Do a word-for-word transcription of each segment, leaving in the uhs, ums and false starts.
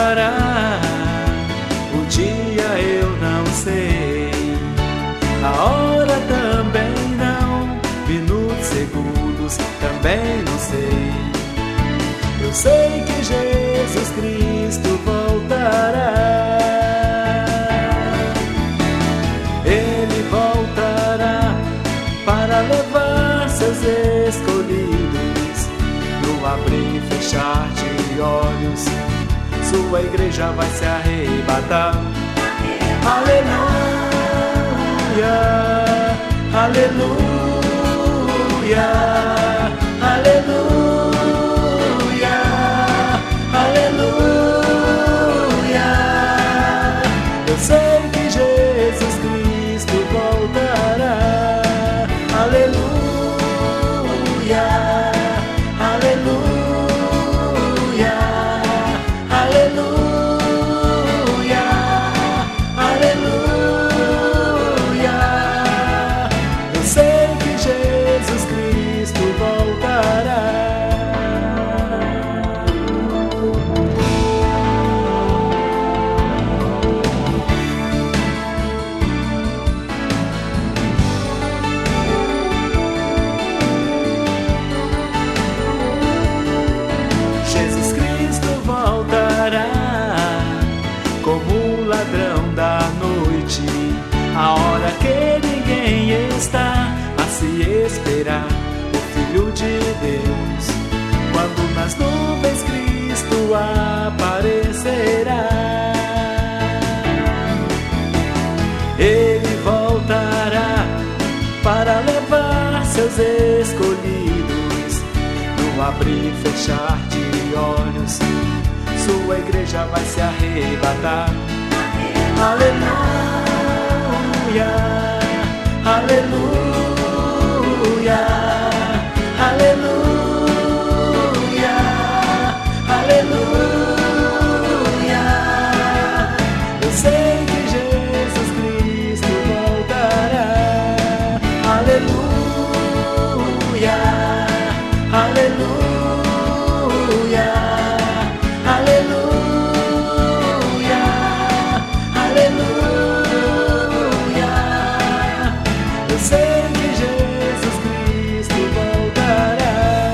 voltará. O dia eu não sei, a hora também não, minutos, segundos também não sei. Eu sei que Jesus Cristo voltará. Ele voltará para levar seus escolhidos. No abrir e fechar de olhos, sua igreja vai se arrebatar. Aleluia, aleluia, aleluia, aleluia. Eu sei que Jesus Cristo voltará. Aleluia, aleluia, aleluia, aleluia. Eu sei que Jesus Cristo voltará. Jesus Cristo voltará como um ladrão da noite, a hora que ninguém está a se esperar, o Filho de Deus. Quando nas nuvens Cristo aparecerá, Ele voltará para levar seus escolhidos. No abrir e fechar de olhos, sua igreja vai se arrebatar. Aleluia, aleluia, aleluia, aleluia. Eu sei que Jesus Cristo voltará. Aleluia, aleluia, aleluia, aleluia. Eu sei que Jesus Cristo voltará.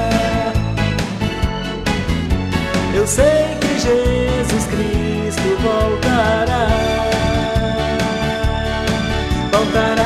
Eu sei que Jesus Cristo voltará. Voltará.